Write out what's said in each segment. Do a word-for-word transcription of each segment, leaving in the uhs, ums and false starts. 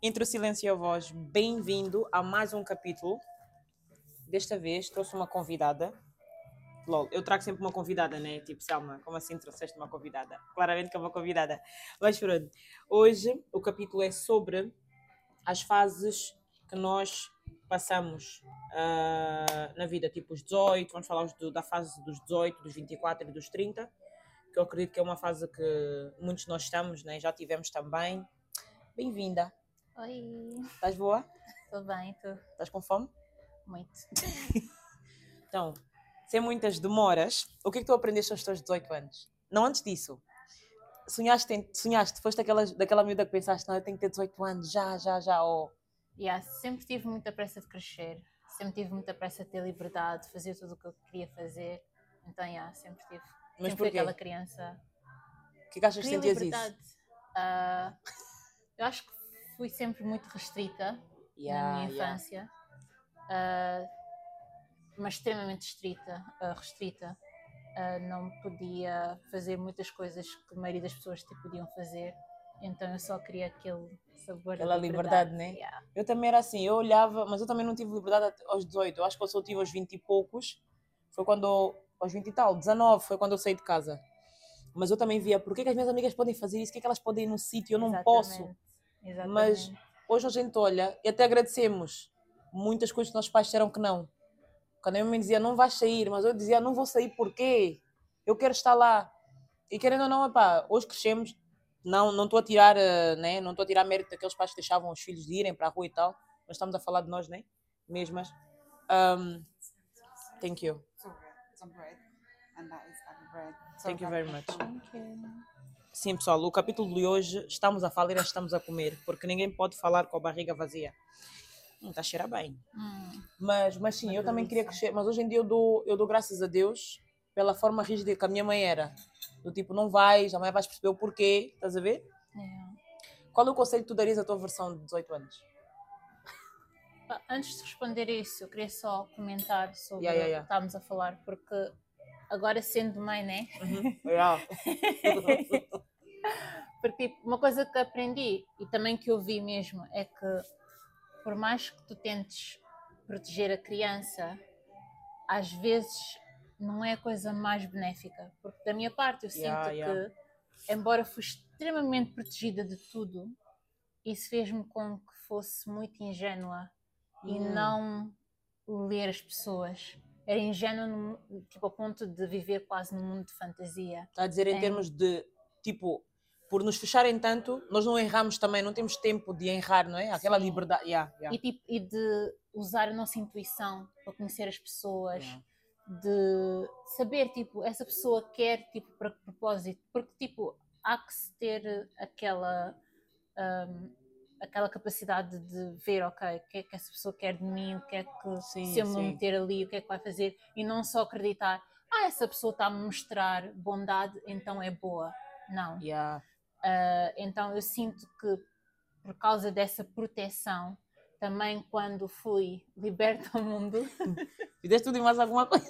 Entre o silêncio e a voz, bem-vindo a mais um capítulo. Desta vez trouxe uma convidada. Lol, eu trago sempre uma convidada, né? Tipo, Selma, como assim trouxeste uma convidada? Claramente que é uma convidada. Mas pronto, hoje o capítulo é sobre as fases que nós passamos uh, na vida, tipo os dezoito, vamos falar do, da fase dos dezoito, dos vinte e quatro e dos trinta, que eu acredito que é uma fase que muitos de nós estamos, né? Já tivemos também. Bem-vinda. Oi, Estás boa? tudo bem, tu? Estás com fome? Muito. Então, sem muitas demoras, o que é que tu aprendeste aos teus dezoito anos? Não antes disso. Sonhaste, em- sonhaste foste daquela, daquela miúda que pensaste, não, eu tenho que ter dezoito anos, já, já, já, oh. Yeah, sempre tive muita pressa de crescer, sempre tive muita pressa de ter liberdade, de fazer tudo o que eu queria fazer. Então, yeah, sempre tive. Mas Sempre fui porquê? aquela criança. O que é que achas que Queria sentias isso? liberdade. Ah, eu acho que fui sempre muito restrita na Yeah, minha yeah. infância, ah, mas extremamente estrita, ah, restrita. Ah, não podia fazer muitas coisas que a maioria das pessoas tipo, podiam fazer. Então eu só queria aquele sabor Aquela de liberdade. liberdade, né? Yeah. Eu também era assim, eu olhava, mas eu também não tive liberdade até aos dezoito. Eu acho que eu só tive aos vinte e poucos. Foi quando, eu- aos vinte e tal, dezanove, foi quando eu saí de casa. Mas eu também via, por que, que as minhas amigas podem fazer isso? Por que, que elas podem ir no sítio? Eu não posso. Exatamente. Mas Exatamente. hoje a gente olha e até agradecemos muitas coisas que nossos pais disseram que não. Quando a minha mãe dizia, não vais sair, mas eu dizia, não vou sair porquê? Eu quero estar lá. E querendo ou não, epá, hoje crescemos, não não estou a tirar, eh, né? Não estou a tirar mérito daqueles pais que deixavam os filhos de irem para a rua e tal, mas estamos a falar de nós, né? Mesmas. Um, thank you. So some bread, and that is other bread. So Thank you very much. Thank you. Sim, pessoal, o capítulo de hoje estamos a falar e nós estamos a comer, porque ninguém pode falar com a barriga vazia. Hum, está a cheirar bem. Hum, Mas, mas sim, uma eu também queria delícia. crescer, mas hoje em dia eu dou, eu dou graças a Deus pela forma rígida que a minha mãe era. Do tipo, não vais, amanhã vais perceber o porquê, estás a ver? Yeah. Qual é o conselho que tu darias à tua versão de dezoito anos? Ah, Antes de responder isso, eu queria só comentar sobre Yeah, yeah, yeah. o que estávamos a falar, porque agora sendo mãe, né? Uhum. Yeah. Porque tipo, uma coisa que aprendi e também que eu vi mesmo é que por mais que tu tentes proteger a criança, às vezes não é a coisa mais benéfica. Porque da minha parte eu Yeah, sinto yeah. que, embora fui extremamente protegida de tudo, isso fez-me com que fosse muito ingênua e Hum. não ler as pessoas. Era ingênua no- tipo, ao ponto de viver quase num mundo de fantasia. Está a dizer em Em- termos de, tipo, por nos fecharem tanto, nós não erramos também, não temos tempo de errar, não é? Aquela Sim. liberdade. Yeah, yeah. E, tipo, e de usar a nossa intuição para conhecer as pessoas, Yeah. de saber, tipo, essa pessoa quer, tipo, para que propósito, porque, tipo, há que se ter aquela, hum, aquela capacidade de ver, ok, o que é que essa pessoa quer de mim, o que é que, Sim, se eu me sim. meter ali, o que é que vai fazer, e não só acreditar, ah, essa pessoa está a me mostrar bondade, então é boa. Não. Yeah. Uh, então eu sinto que por causa dessa proteção, também quando fui liberta ao mundo, Fizeste tudo e mais alguma coisa?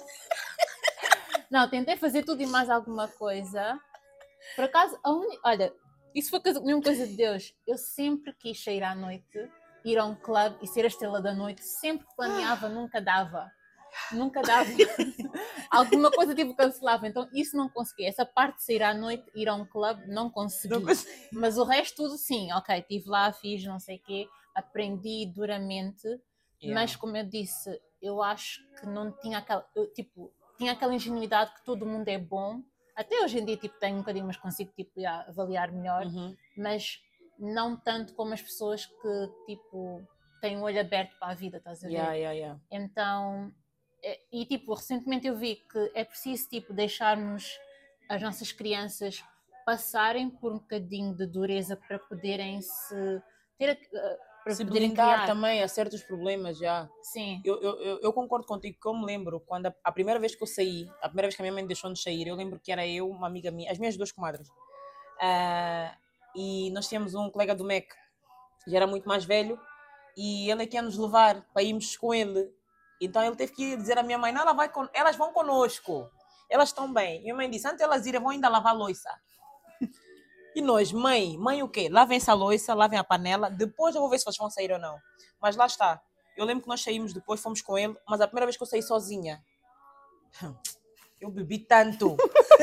não, tentei fazer tudo e mais alguma coisa. Por acaso, a uni... olha, isso foi coisa- mesmo coisa de Deus. Eu sempre quis sair à noite, ir a um clube e ser a estrela da noite. Sempre que planeava, nunca dava. Nunca dava. Alguma coisa tipo cancelava. Então isso não consegui. Essa parte de sair à noite, ir a um clube, não consegui. Não consegui. Mas o resto tudo sim. Ok, estive lá, fiz não sei o quê, aprendi duramente. Yeah. Mas como eu disse, eu acho que não tinha aquela... eu, tipo, tinha aquela ingenuidade que todo mundo é bom. Até hoje em dia tipo, tenho um bocadinho, mas consigo tipo, já, avaliar melhor. Uhum. Mas não tanto como as pessoas que tipo, têm o olho aberto para a vida, estás a ver? Yeah, yeah, yeah. Então, é- e tipo, recentemente eu vi que é preciso tipo, deixarmos as nossas crianças passarem por um bocadinho de dureza para poderem se ter a- para Se poderem blindar criar. também a certos problemas, já. Sim, Eu, eu, eu, eu concordo contigo, que eu me lembro quando a, a primeira vez que eu saí, a primeira vez que a minha mãe deixou de sair, eu lembro que era eu, uma amiga minha, as minhas duas comadres. Ah, e nós tínhamos um colega do M E C, já era muito mais velho, e ele é que ia nos levar para irmos com ele. Então ele teve que dizer à minha mãe, não, ela vai con- elas vão conosco, elas estão bem. Minha mãe disse, antes de elas irem, vão ainda lavar a louça. E nós, mãe, mãe o quê? Lavem essa louça, lavem a panela, depois eu vou ver se vocês vão sair ou não. Mas lá está. Eu lembro que nós saímos depois, fomos com ele, mas a primeira vez que eu saí sozinha, eu bebi tanto.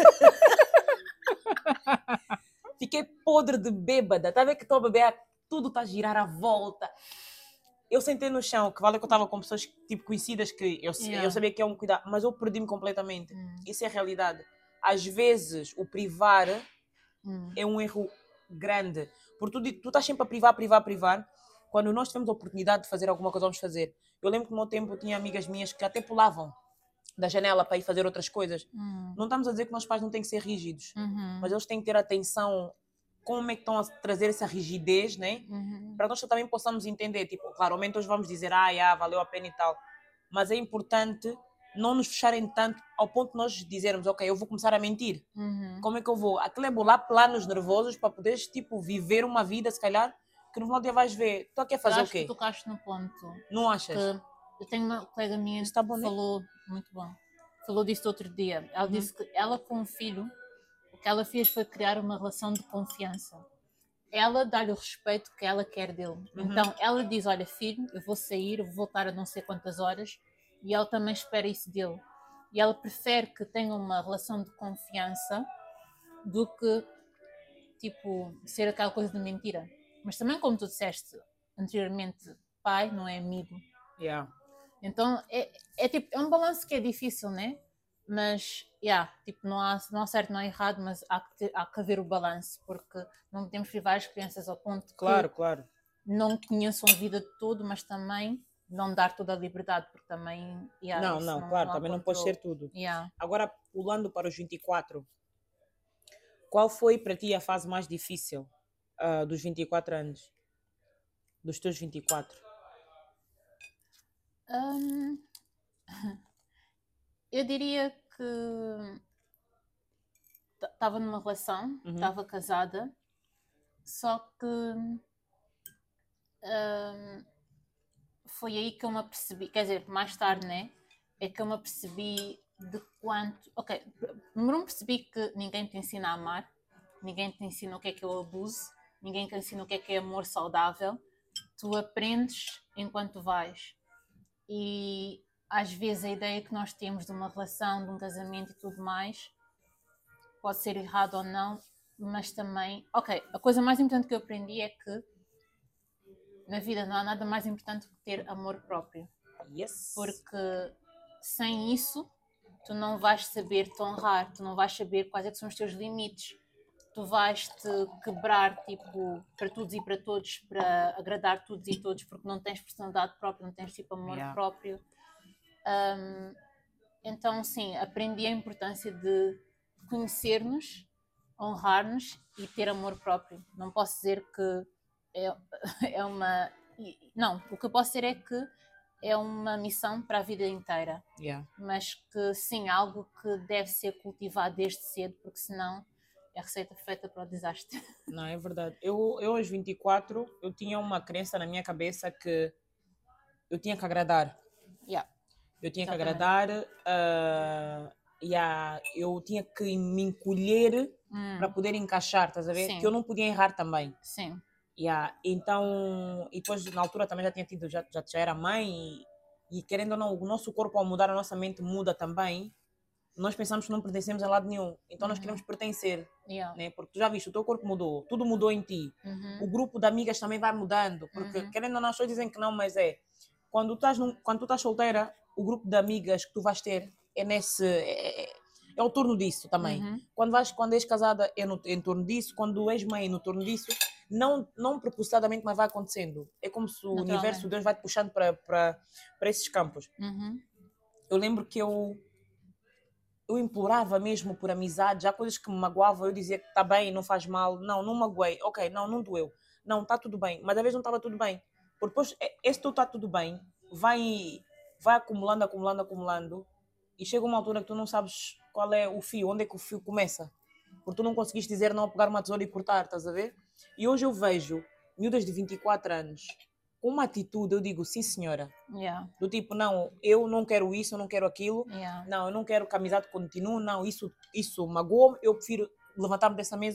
Fiquei podre de bêbada. Tá vendo que estou a beber, tudo está a girar à volta. Eu sentei no chão, que vale que eu estava com pessoas tipo, conhecidas que eu, Yeah. eu sabia que iam me cuidar, mas eu perdi-me completamente. Hum. Isso é a realidade. Às vezes, o privar Hum. é um erro grande. Porque tu, di- tu estás sempre a privar, privar, privar. Quando nós tivemos a oportunidade de fazer alguma coisa, vamos fazer. Eu lembro que no meu tempo eu tinha amigas minhas que até pulavam da janela para ir fazer outras coisas. Hum. Não estamos a dizer que nós pais não têm que ser rígidos, Uhum. mas eles têm que ter atenção como é que estão a trazer essa rigidez, né? Uhum. Para nós também possamos entender. Tipo, claro, aumento hoje vamos dizer, ah, yeah, valeu a pena e tal. Mas é importante não nos fecharem tanto ao ponto de nós dizermos, ok, eu vou começar a mentir. Uhum. Como é que eu vou? Aquilo é bolar planos nervosos para poderes, tipo, viver uma vida, se calhar, que no final do dia vais ver. Tu quer Eu fazer o acho que quê? tu tocaste no ponto. Não achas? Que eu tenho uma colega minha Isso tá que bom, né? falou, muito bom, falou disso outro dia. Ela Uhum. disse que ela com o filho, o que ela fez foi criar uma relação de confiança. Ela dá-lhe o respeito que ela quer dele. Uhum. Então ela diz, olha filho, eu vou sair, eu vou voltar a não sei quantas horas, e ela também espera isso dele. E ela prefere que tenha uma relação de confiança do que, tipo, ser aquela coisa de mentira. Mas também, como tu disseste anteriormente, pai não é amigo. Yeah. Então é, é, tipo, é um balanço que é difícil, né? Mas, yeah, tipo, não há, não há certo, não há errado, mas há que, ter, há que haver o balanço, porque não podemos privar as crianças ao ponto Claro, que claro. não conheçam a vida de todo, mas também não dar toda a liberdade, porque também, yeah, não, isso não, não, claro, não há também não pode controle. ser tudo. Yeah. Agora, pulando para os vinte e quatro, qual foi para ti a fase mais difícil ah, dos vinte e quatro anos? Dos teus vinte e quatro? Hum, eu diria que estava numa relação, Uhum. estava casada, só que hum, foi aí que eu me apercebi, quer dizer, mais tarde, né? É que eu me apercebi de quanto. Ok, número um, percebi que ninguém te ensina a amar, ninguém te ensina o que é que é o abuso, ninguém te ensina o que é que é amor saudável. Tu aprendes enquanto vais. E às vezes a ideia que nós temos de uma relação, de um casamento e tudo mais, pode ser errado ou não, mas também. Ok, a coisa mais importante que eu aprendi é que na vida não há nada mais importante que ter amor próprio. Yes. Porque sem isso, tu não vais saber te honrar, tu não vais saber quais é que são os teus limites. Tu vais te quebrar, tipo, para todos e para todos, para agradar todos e todos, porque não tens personalidade própria, não tens, tipo, amor Yeah. próprio. Um, então, sim, aprendi a importância de conhecer-nos, honrar-nos e ter amor próprio. Não posso dizer que é, é uma... Não, o que eu posso dizer é que é uma missão para a vida inteira. Yeah. Mas que, sim, algo que deve ser cultivado desde cedo, porque senão é a receita perfeita para o desastre. Não, é verdade. Eu, eu aos vinte e quatro, eu tinha uma crença na minha cabeça que eu tinha que agradar. Yeah. Eu tinha que Exatamente. agradar, uh, yeah, eu tinha que me encolher Hum, para poder encaixar, estás a ver? Sim. Que eu não podia errar também. sim. Yeah. Então, e depois na altura também já tinha tido, já, já, já era mãe e, e querendo ou não, o nosso corpo ao mudar, a nossa mente muda também. Nós pensamos que não pertencemos a lado nenhum, então nós Uhum. queremos pertencer, Yeah. né? Porque tu já viste, o teu corpo mudou, tudo mudou em ti. Uhum. O grupo de amigas também vai mudando, porque Uhum. querendo ou não, as pessoas dizem que não, mas é quando tu estás num, quando tu estás solteira, o grupo de amigas que tu vais ter é nesse é, é, é ao torno disso também. Uhum. Quando vais, quando és casada é no, em torno disso, quando és mãe é no torno disso, não não propositadamente, mas vai acontecendo. É como se o Naturalmente. universo, Deus vai te puxando para para para esses campos. Uhum. Eu lembro que eu eu implorava mesmo por amizade, já coisas que me magoavam, eu dizia que está bem, não faz mal, não, não magoei, ok, não, não doeu, não, está tudo bem, mas às vezes não estava tudo bem, porque depois esse tu está tudo bem, vai, vai acumulando, acumulando, acumulando, e chega uma altura que tu não sabes qual é o fio, onde é que o fio começa, porque tu não conseguiste dizer não, pegar uma tesoura e cortar, estás a ver? E hoje eu vejo miúdas de vinte e quatro anos, com uma atitude, eu digo, sim senhora, Yeah. do tipo, não, eu não quero isso, eu não quero aquilo, Yeah. não, eu não quero que a amizade continue, não, isso, isso magoou-me, eu prefiro levantar-me dessa mesa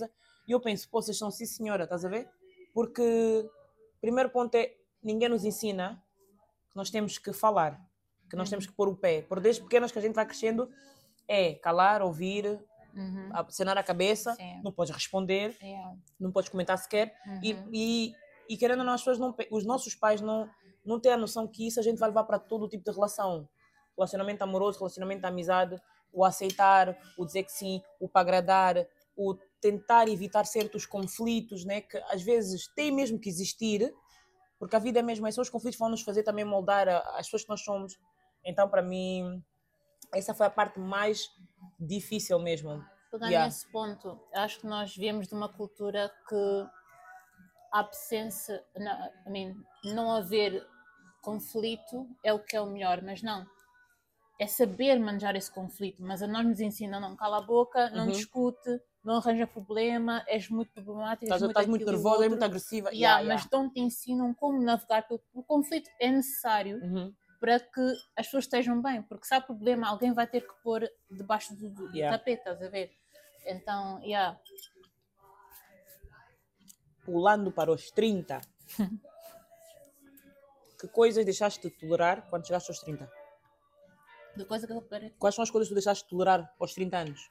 E eu penso, pô, vocês são sim senhora, estás a ver? Porque, primeiro ponto é, ninguém nos ensina que nós temos que falar, que nós Uhum. temos que pôr o pé. Por desde pequenas que a gente vai crescendo, é calar, ouvir, Uhum. acenar a cabeça, Sim. não podes responder, Yeah. não podes comentar sequer. E, Uhum. e, e querendo ou não, as pessoas não, pe- os nossos pais não, não têm a noção que isso a gente vai levar para todo o tipo de relação. Relacionamento amoroso, relacionamento de amizade, o aceitar, o dizer que sim, o para agradar, o tentar evitar certos conflitos, né, que às vezes têm mesmo que existir, porque a vida é mesmo, esses conflitos vão nos fazer também moldar a- as pessoas que nós somos. Então, para mim, essa foi a parte mais difícil mesmo. Pegando Yeah. nesse ponto, acho que nós viemos de uma cultura que a absência, não, I mean, não haver conflito é o que é o melhor, mas não. É saber manejar esse conflito, mas a nós nos ensina, não cala a boca, não Uhum. discute, não arranja problema, és muito problemático, és Estás, muito estás muito aquilo e o nervosa, é outro. muito agressiva. Yeah, Yeah, mas não te ensinam como navegar pelo o conflito. É necessário yeah. Uhum. para que as pessoas estejam bem, porque se há problema, alguém vai ter que pôr debaixo do, do, do Yeah. tapete, estás a ver? Então, yeah. Pulando para os trinta. Que coisas deixaste de tolerar quando chegaste aos trinta? De coisa que eu quero. Quais são as coisas que tu deixaste de tolerar aos trinta anos?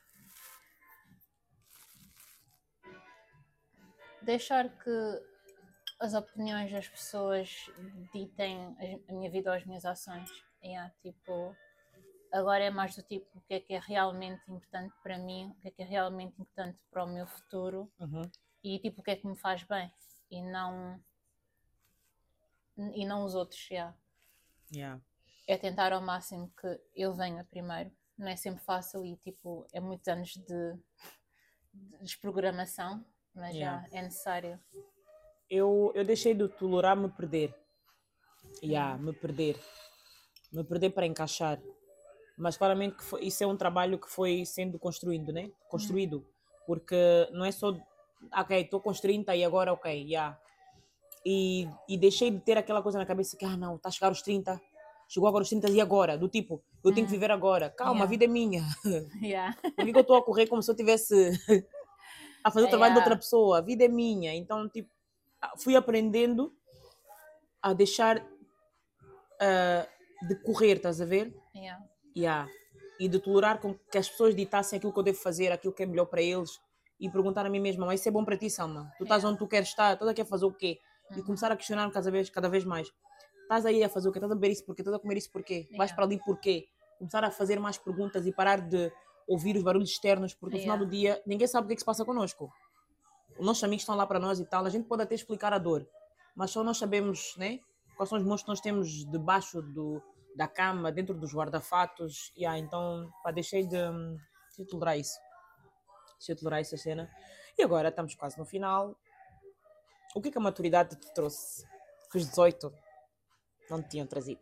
Deixar que as opiniões das pessoas ditem a minha vida ou as minhas ações. Yeah, tipo, agora é mais do tipo o que é que é realmente importante para mim, o que é que é realmente importante para o meu futuro Uhum. e tipo o que é que me faz bem e não e não os outros. Yeah. Yeah. É tentar ao máximo que eu venha primeiro. Não é sempre fácil e tipo é muitos anos de, de desprogramação, mas já Yeah. é necessário. Eu, eu deixei de tolerar me perder. Yeah, me perder. Me perder para encaixar. Mas claramente que foi- isso é um trabalho que foi sendo construído, né? Construído. Porque não é só, ok, estou com os trinta e agora, ok, já. Yeah. E, e deixei de ter aquela coisa na cabeça que, ah não, está a chegar aos trinta, chegou agora aos trinta e agora? Do tipo, eu tenho que viver agora. Calma, Yeah. a vida é minha. Yeah. Por que que eu estou a correr como se eu estivesse a fazer o trabalho de outra Yeah. pessoa? A vida é minha. Então, tipo, fui aprendendo a deixar uh, de correr, estás a ver? Yeah. Yeah. E de tolerar com que as pessoas ditassem aquilo que eu devo fazer, aquilo que é melhor para eles e perguntar a mim mesma, mas isso é bom para ti, Salma? Tu estás Yeah. onde tu queres estar, estás aqui a fazer o quê? E Uhum. começar a questionar-me cada vez, cada vez mais. Estás aí a fazer o quê? Estás a beber isso porquê? Estás a comer isso porquê? Vais Yeah. para ali porquê? Começar a fazer mais perguntas e parar de ouvir os barulhos externos, porque no final Yeah. do dia ninguém sabe o que é que se passa connosco. Os nossos amigos estão lá para nós e tal, a gente pode até explicar a dor, mas só nós sabemos, né? Quais são os monstros que nós temos debaixo do, da cama, dentro dos guarda-fatos. Yeah, então, pá, deixei de, de tolerar isso. Deixei de tolerar essa cena. E agora estamos quase no final. O que é que a maturidade te trouxe? Que os dezoito não te tinham trazido?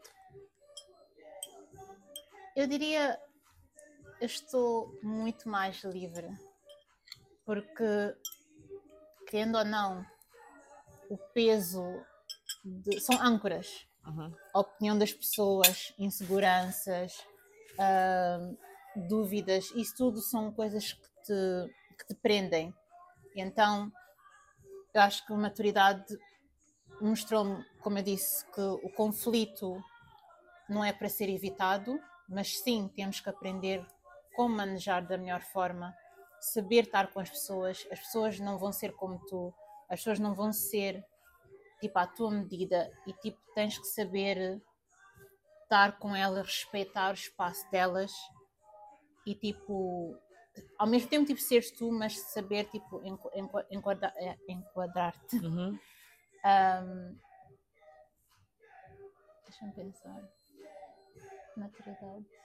Eu diria, eu estou muito mais livre, porque, querendo ou não, o peso de, são âncoras. Uhum. A opinião das pessoas, inseguranças, uh, dúvidas, isso tudo são coisas que te, que te prendem. E então, eu acho que a maturidade mostrou-me, como eu disse, que o conflito não é para ser evitado, mas sim, temos que aprender como manejar da melhor forma, saber estar com as pessoas. As pessoas não vão ser como tu, as pessoas não vão ser tipo à tua medida e tipo tens que saber estar com elas, respeitar o espaço delas e tipo ao mesmo tempo tipo seres tu, mas saber tipo enquadrar, enquadrar-te. Uhum. Um, deixa-me pensar. Maturidade.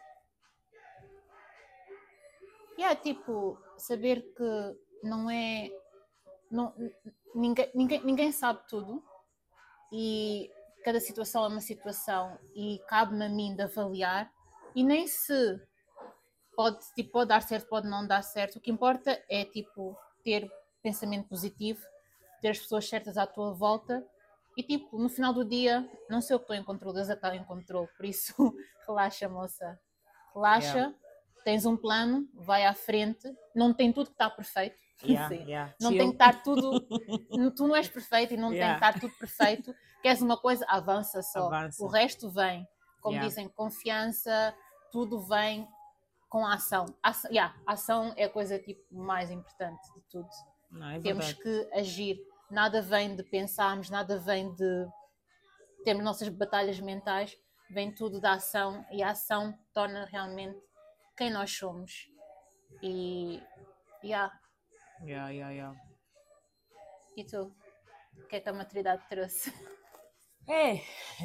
E yeah, tipo, saber que não é. Não, ninguém, ninguém, ninguém sabe tudo e cada situação é uma situação e cabe-me a mim de avaliar e nem se pode, tipo, pode dar certo, pode não dar certo. O que importa é tipo ter pensamento positivo, ter as pessoas certas à tua volta e tipo, no final do dia, não sei o que estou em controle, Deus é que está em controle, por isso relaxa, moça. Relaxa, yeah. Tens um plano, vai à frente, não tem tudo que está perfeito, Yeah, Sim. yeah. Não Chill. tem que estar tudo. Tu não és perfeito e não Yeah. tem que estar tudo perfeito. Queres uma coisa, avança só. Avança. O resto vem. Como Yeah. dizem, confiança, tudo vem com a ação. Ação, yeah, ação é a coisa tipo, mais importante de tudo. Não, é Temos verdade. que agir. Nada vem de pensarmos, nada vem de termos nossas batalhas mentais, vem tudo da ação e a ação torna realmente quem nós somos. E, yeah. Yeah, yeah, yeah. E tu? O que é que a maturidade trouxe? É.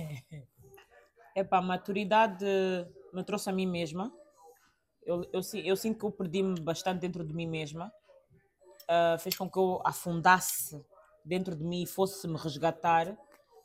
Epá, a maturidade me trouxe a mim mesma. Eu, eu, si- eu sinto que eu perdi-me bastante dentro de mim mesma. Ah, fez com que eu afundasse dentro de mim e fosse me resgatar.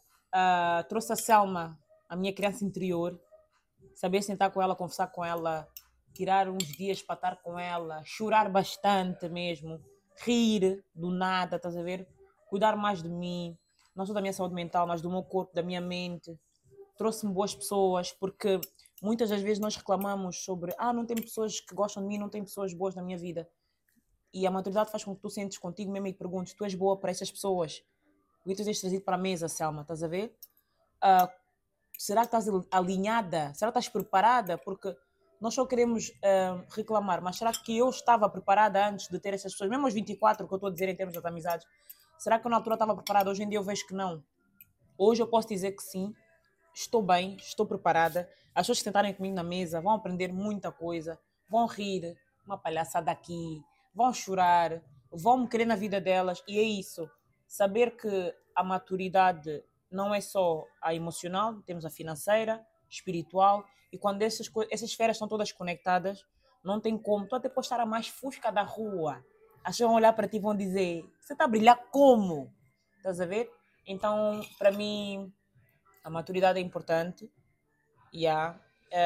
Ah, trouxe a Selma, a minha criança interior. Saber sentar com ela, conversar com ela, tirar uns dias para estar com ela, chorar bastante mesmo, rir do nada, estás a ver? Cuidar mais de mim, não só da minha saúde mental, mas do meu corpo, da minha mente. Trouxe-me boas pessoas, porque muitas das vezes nós reclamamos sobre ah, não tem pessoas que gostam de mim, não tem pessoas boas na minha vida. E a maturidade faz com que tu sentes contigo mesmo e perguntes, tu és boa para essas pessoas? O que tu tens trazido para a mesa, Selma, estás a ver? Ah, será que estás alinhada? Será que estás preparada? Porque nós só queremos ah, reclamar, mas será que eu estava preparada antes de ter essas pessoas? Mesmo aos vinte e quatro, que eu estou a dizer em termos das amizades, será que eu na altura estava preparada? Hoje em dia eu vejo que não. Hoje eu posso dizer que sim, estou bem, estou preparada. As pessoas que sentarem comigo na mesa vão aprender muita coisa, vão rir, uma palhaçada aqui, vão chorar, vão me querer na vida delas. E é isso, saber que a maturidade não é só a emocional, temos a financeira, espiritual, e quando essas, co- essas esferas estão todas conectadas, não tem como. Tu até pode estar a mais fusca da rua. As pessoas vão olhar para ti e vão dizer, você está a brilhar como? Estás a ver? Então, para mim, a maturidade é importante. Yeah.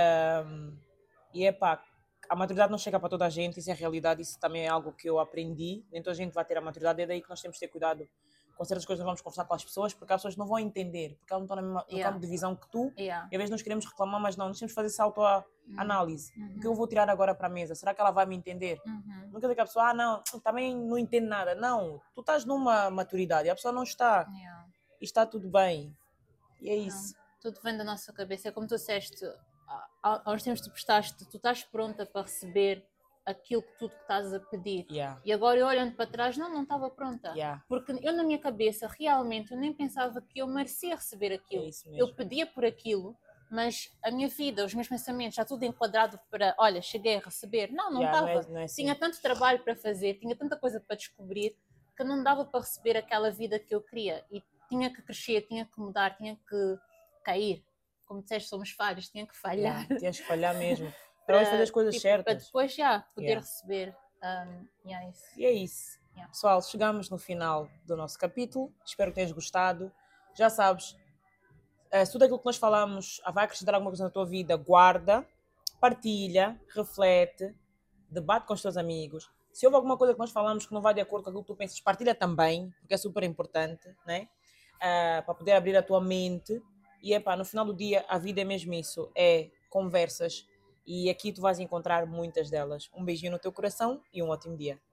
Um, e é pá, a maturidade não chega para toda a gente, isso é realidade, isso também é algo que eu aprendi. Nem toda a gente vai ter a maturidade, é daí que nós temos que ter cuidado com certas coisas, não vamos conversar com as pessoas, porque as pessoas não vão entender, porque elas não estão na mesma, no Yeah. campo de visão que tu, Yeah. e às vezes nós queremos reclamar, mas não, nós temos que fazer essa autoanálise. Uhum. O que eu vou tirar agora para a mesa? Será que ela vai me entender? Uhum. Nunca dizer que a pessoa, ah não, também não entende nada. Não, tu estás numa maturidade, e a pessoa não está, Yeah. e está tudo bem. E é isso. Tudo vem da nossa cabeça. É como tu disseste, há- há há uns tempos tu prestaste, tu estás pronta para receber aquilo que tudo que estás a pedir. Yeah. E agora eu olhando para trás, não, não estava pronta. Yeah. Porque eu na minha cabeça, realmente, eu nem pensava que eu merecia receber aquilo. É isso mesmo. Eu pedia por aquilo, mas a minha vida, os meus pensamentos, já tudo enquadrado para, olha, cheguei a receber. Não, não Yeah, estava. não é- não é assim. Tinha tanto trabalho para fazer, tinha tanta coisa para descobrir, que não dava para receber aquela vida que eu queria. E tinha que crescer, tinha que mudar, tinha que cair. Como disseste, somos falhos, tinha que falhar. Yeah, tens que falhar mesmo. Para hoje fazer as coisas tipo, certas. Para depois já poder Yeah. receber. Um, yeah, isso. E é isso. Yeah. Pessoal, chegamos no final do nosso capítulo. Espero que tenhas gostado. Já sabes, eh, se tudo aquilo que nós falamos vai acrescentar alguma coisa na tua vida, guarda, partilha, reflete, debate com os teus amigos. Se houve alguma coisa que nós falamos que não vai de acordo com aquilo que tu pensas, partilha também, porque é super importante, né? Ah, para poder abrir a tua mente. E epá, no final do dia, a vida é mesmo isso, é conversas. E aqui tu vais encontrar muitas delas. Um beijinho no teu coração e um ótimo dia.